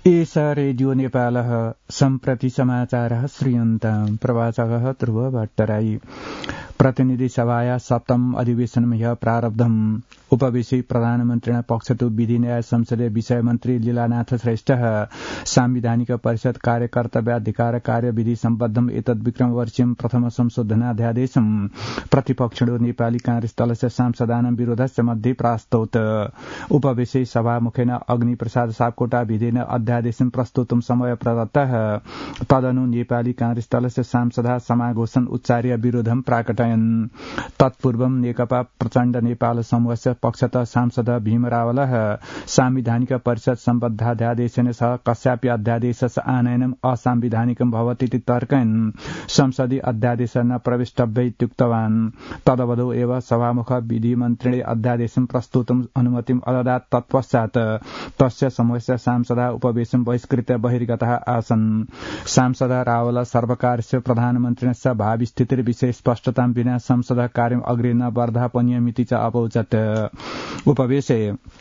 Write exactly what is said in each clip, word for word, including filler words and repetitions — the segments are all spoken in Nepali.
एष रेडियो नेपालः सम्प्रति समाचारः श्रूयन्ताम् प्रवाचकः ध्रुव भट्टराई। प्रतिनिधि सभाया सप्तम अधिवेशनम ह्य प्रारब्धम् उपवेशी प्रधानमन्त्रिणा पक्षतो विधि न्याय संसदीय विषय मन्त्री लीलानाथ श्रेष्ठः सांविधानिक परिषद कार्यकर्तव्याधिकार कार्यविधि सम्बद्धम् एतद्विक्रम वर्षीयम् प्रथम संशोधनाध्यादेशम् प्रतिपक्षिणो नेपाली कांग्रेस दलस्य सांसदानां विरोधस्य मध्ये प्रास्तौत। उपवेशी सभामुखेन अग्निप्रसाद सापकोटा विधेन अध्यादेशं प्रस्तुतुं समय प्रदत्तः तदनु नेपाली कांग्रेस दलस्य सांसदा समाघोषण उच्चार्य विरोधं प्राकटयन्। तत्पूर्वं नेकपा प्रचण्ड नेपाल समूहस्य पक्षतः सांसद भीम रावलः सांविधानिक परिषद सम्बद्धाध्यादेशेन सह कस्यापि अध्यादेशस्य आनयनम् असंविधानिकं भवतीति तर्कयन् संसदीय अध्यादेश न प्रविष्टव्य इत्युक्तवान्। तदवधौ एव सभामुख विधिमन्त्रिणे अध्यादेशं प्रस्तुतुम् अनुमतिम् अददात्। तत्पश्चात् तस्य समूहस्य सांसदा उपवेशं बहिष्कृत्य बहिर्गतः आसन्। सांसद रावल सर्वकारस्य प्रधानमन्त्रिणस्य भावि स्थितिर्विषये स्पष्टतां विना संसद कार्यम् अग्रे न वर्धापनीयमिति च अवोचत्। उपवेशे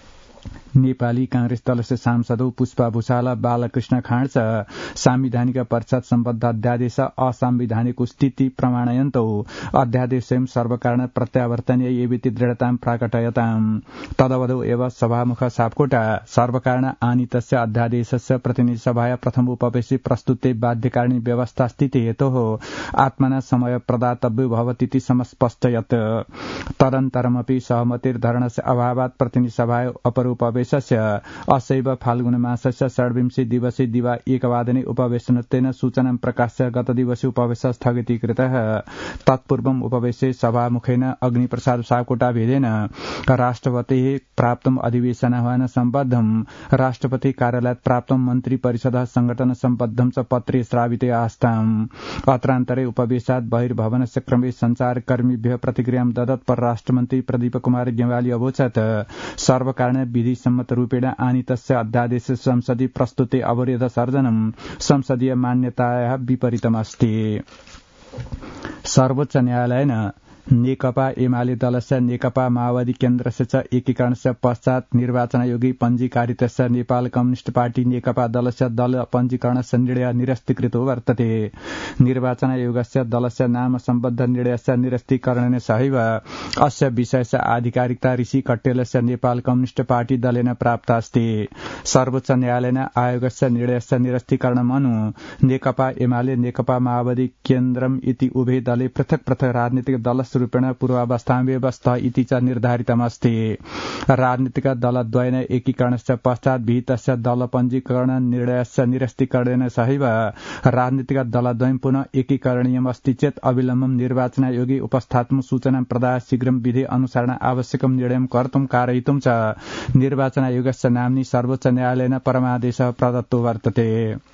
नेपाली कांग्रेस दलस्य सांसदौ पुष्पा भूषाल बालकृष्ण खाँड सांविधानिक परिषद सम्बद्ध अध्यादेश असंवैधानिक स्थिति प्रमाणयन्तौ अध्यादेशं सर्वकारण प्रत्यावर्तनीय एवेति दृढतां प्राकटयताम्। तदवधौ एव सभामुख सापकोटा सर्वकारण आनीतस्य अध्यादेशस्य प्रतिनिधि सभाया प्रथम उपवेशि प्रस्तुते बाध्यकारिणी व्यवस्था स्थिति हेतोः आत्मना समय प्रदातव्यो भवतीति समस्पष्टयत्। तदन्तरमपि सहमतिर्धरणस्य अभावात् प्रतिनिधि सभाया अपर उपवेशस्य असैव फाल्गुन मासस्य षड्विंशति दिवसे दिवा एकवादने उपवेशनत्वेन सूचनां प्रकाश्य गतदिवसे उपवेशः स्थगितीकृतः। तत्पूर्वम् उपवेशे सभामुखेन अग्निप्रसाद सापकोटा भेदेन राष्ट्रपतिः प्राप्तम् अधिवेशनाह्वान सम्बद्धम् राष्ट्रपति कार्यालयात् प्राप्तं मन्त्री परिषदः संघटन सम्बद्धं च पत्रे श्राविते आस्ताम्। अत्रान्तरे उपवेशात् बहिर्भवनस्य क्रमे संचारकर्मीभ्यः प्रतिक्रियां ददत् परराष्ट्रमन्त्री प्रदीप कुमार गेवाली अवोचत् सर्वकारण विधि सम्मत रूपेण आनीतस्य अध्यादेश संसदीय प्रस्तुते अवरोध सर्जनम् संसदीय मान्यतायाः विपरीतमस्ति। सर्वोच्च न्यायालयेन नेकपा एमाले दलस्य नेकपा माओवादी केन्द्रस्य च एकीकरणस्य पश्चात् निर्वाचनायोगे पञ्जीकारितस्य नेपाल कम्युनिष्ट पार्टी नेकपा दलस्य दल पञ्जीकरणस्य निर्णय निरस्तीकृतो वर्तते। निर्वाचनायोगस्य दलस्य नाम सम्बद्ध निर्णयस्य निरस्तीकरणेन सहैव अस्य विषयस्य आधिकारिकता ऋषि कट्टेलस्य नेपाल कम्युनिष्ट पार्टी दलेन प्राप्ता अस्ति। सर्वोच्च न्यायालयेन आयोगस्य निर्णयस्य निरस्तीकरणम् अनु नेकपा एमाले नेकपा माओवादी केन्द्रम् इति उभय दले पृथक् पृथक् राजनीतिक दल रूपेण पूर्वावस्थाव्यवस्था इति च निर्धारितमस्ति। राजनीतिक दलद्वयेन एकीकरणस्य पश्चात् विहितस्य दल पञ्जीकरण निर्णयस्य निरस्तीकरणेन सहैव राजनीतिक दलद्वयं पुनः एकीकरणीयमस्ति चेत् अविलम्बं निर्वाचनायोगे उपस्थातुं सूचनां प्रदाय शीघ्रं विधि अनुसारेण आवश्यकं निर्णयं कर्तुं कारयितुं च निर्वाचनायोगस्य नाम्नि सर्वोच्च न्यायालयेन परमादेशः प्रदत्तो वर्तते।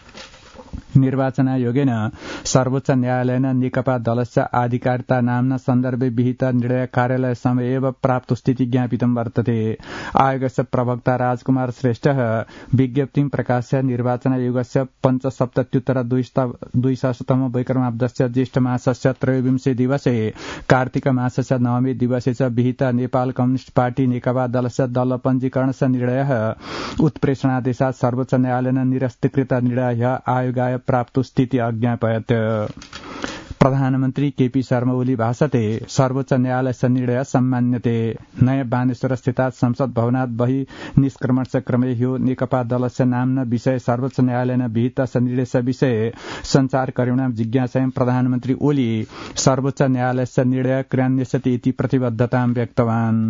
निर्वाचनायोगेन सर्वोच्च न्यायालयेन नेकपा दलस्य आधिकारिकता नाम्ना सन्दर्भे विहित निर्णय कार्यालय समय एव प्राप्त स्थिति ज्ञापितं वर्तते। आयोगस्य प्रवक्ता राजकुमार श्रेष्ठः विज्ञप्तिं प्रकाश्य निर्वाचनायोगस्य पञ्चसप्तत्युत्तर द्विसहस्रतम वैक्रमाब्दस्य ज्येष्ठ मासस्य त्रयोविंशे दिवसे कार्तिक मासस्य नवमे दिवसे च विहित नेपाल कम्युनिष्ट पार्टी नेकपा दलस्य दल पञ्जीकरणस्य निर्णयः उत्प्रेषणादेशात् सर्वोच्च न्यायालयेन निरस्तीकृत निर्णयः आयोगाय प्राप्त स्थिति अज्ञापयत्। प्रधानमन्त्री केपी शर्मा ओली भाषते सर्वोच्च न्यायालयस्य निर्णय सम्मान्यते। नयाँ बानेश्वर स्थितात् संसद भवनात् बहि निष्क्रमणस्य क्रमे ह्यो नेकपा दलस्य नाम्ना विषय सर्वोच्च न्यायालयेन विहितस्य निर्णयस्य विषये संचारकर्मिणां जिज्ञासायां प्रधानमन्त्री ओली सर्वोच्च न्यायालयस्य निर्णय क्रियान्विष्यति इति प्रतिबद्धतां व्यक्तवान्।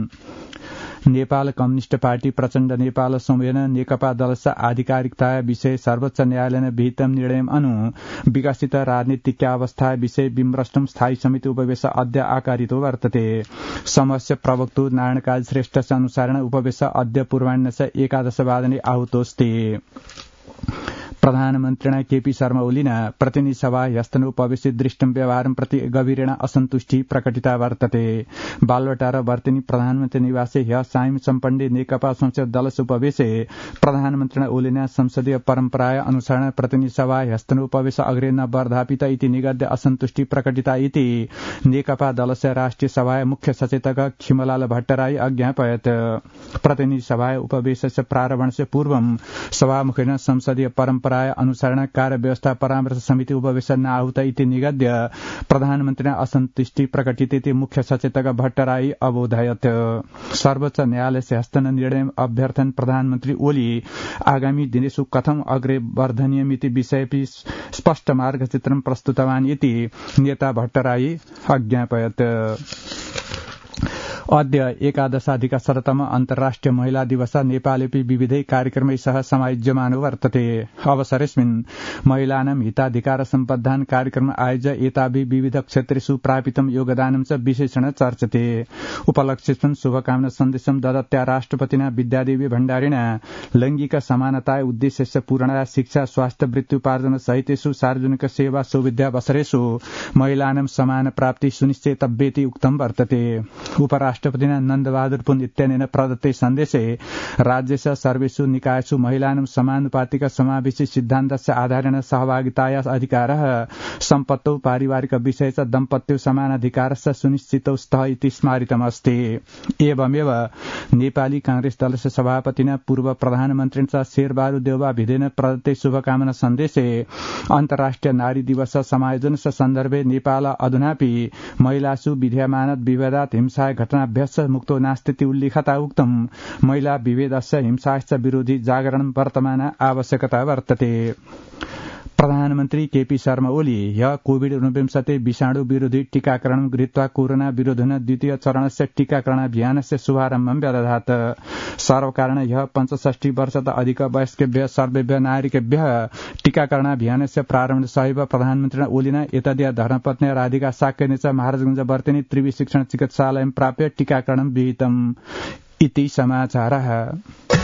नेपाल कम्युनिष्ट पार्टी प्रचण्ड नेपाल समूहेन नेकपा दलस्य आधिकारिकता विषय सर्वोच्च न्यायालयेन विहितं निर्णयम् अनु विकसित राजनीतिकावस्था विषय विमृष्टं स्थायी समिति उपवेश अद्य आकारितो वर्तते। समूहस्य प्रवक्तु नारायणकाजी श्रेष्ठस्य अनुसारेण उपवेश अद्य पूर्वाह्नस्य एकादशवादने आहुतोऽस्ति। प्रधानमन्त्रिणा केपी शर्मा ओलिना प्रतिनिधि सभा ह्यस्तनोपवेशि दृष्टं व्यवहारं प्रति गभीरेण असन्तुष्टि प्रकटिता वर्तते। बालवाटार वर्तिनी प्रधानमन्त्री निवासे ह्य सायं सम्पन्ने नेकपा संसद दलस्य उपवेशे प्रधानमन्त्रिणा ओलिना संसदीय परम्पराय अनुसरण प्रतिनिधि सभा ह्यस्तनोपवेश अग्रे न वर्धापित इति निगद्य असन्तुष्टि प्रकटिता इति नेकपा दलस्य राष्ट्रिय सभाय मुख्य सचेतक खिमलाल भट्टराई अज्ञापयत्। प्रतिनिधि सभाय उपवेशस्य प्रारम्भस्य पूर्वं सभामुखेन संसदीय परम्पराय अनुसरण कार्य व्यवस्था परामर्श समिति उपवेश नाहुत इति निगद्य प्रधानमन्त्रिणा असन्तुष्टि प्रकटित इति मुख्य सचेतक भट्टराई अबोधयत्। सर्वोच्च न्यायालयस्य हस्तन निर्णय अभ्यर्थन प्रधानमन्त्री ओली आगामी दिनेषु कथं अग्रे वर्धनीयमिति विषयेपि स्पष्ट मार्गचित्रं प्रस्तुतवान् इति नेता भट्टराई अज्ञापयत्। अद्य एकादशाधिक शततम अन्तर्राष्ट्रिय महिला दिवस नेपालेपि विविधै कार्यक्रमै सह समायोज्यमानो वर्तते। अवसरेऽस्मिन् महिलानां हिताधिकार सम्बद्धान् कार्यक्रम आयोज्य एताभि विविध क्षेत्रेषु प्रापितं योगदानं च विशेषण चर्चते। उपलक्ष्येऽस्मिन् शुभकामना सन्देशं ददत्या राष्ट्रपतिना विद्यादेवी भण्डारिणा लैंगिक समानताय उद्देश्यस्य पूर्णया शिक्षा स्वास्थ्य वृत्त्युपार्जन सहितेषु सार्वजनिक सेवा सौविध्यावसरेषु महिलानां समान प्राप्ति सुनिश्चेतव्येति उक्तं वर्तते। उपराष्ट्रपतिना नन्दबहादुर पुन इत्यनेन प्रदत्ते सन्देशे राज्यस्य सर्वेषु निकायेषु महिलानां समानुपातिक समावेशी सिद्धान्तस्य आधारेण सहभागिताया अधिकारः सम्पत्तौ पारिवारिक विषये च दम्पत्यो समानाधिकारस्य सुनिश्चितौ स्तः इति स्मारितमस्ति। एवमेव नेपाली कांग्रेस दलस्य सभापतिना पूर्व प्रधानमन्त्री च शेरबहादुर देउवा भिडेन प्रदत्ते शुभकामना सन्देशे अन्तर्राष्ट्रिय नारी दिवस समायोजनस्य सन्दर्भे नेपाल अधुनापि महिलासु विद्यमानात् विभेदात् हिंसा घटनाभ्यस्य मुक्तो नास्ति उल्लेखता उक्तं महिला विभेदस्य हिंसाश्च विरोधी जागरण वर्तमान आवश्यकता वर्तते। प्रधानमन्त्री केपी शर्मा ओली ह्य कोविड ऊनविंशति विषाणु विरोधी टीकाकरणं गृहीत्वा कोरोना विरोधेन द्वितीय चरणस्य टीकाकरणाभियानस्य शुभारम्भं व्यदधात्। सर्वकारेण ह्य पञ्चषष्टि वर्षत अधिक वयस्केभ्यः सर्वेभ्यः नागरिकेभ्यः टीकाकरणाभियानस्य प्रारम्भसहैव प्रधानमन्त्रिणा ओलिना एतद्या धर्मपत्न्या राधिका साक्येन च महाराजगंज वर्तिनी त्रिवी शिक्षण चिकित्सालयं प्राप्य टीकाकरणं विहितम् इति समाचारः।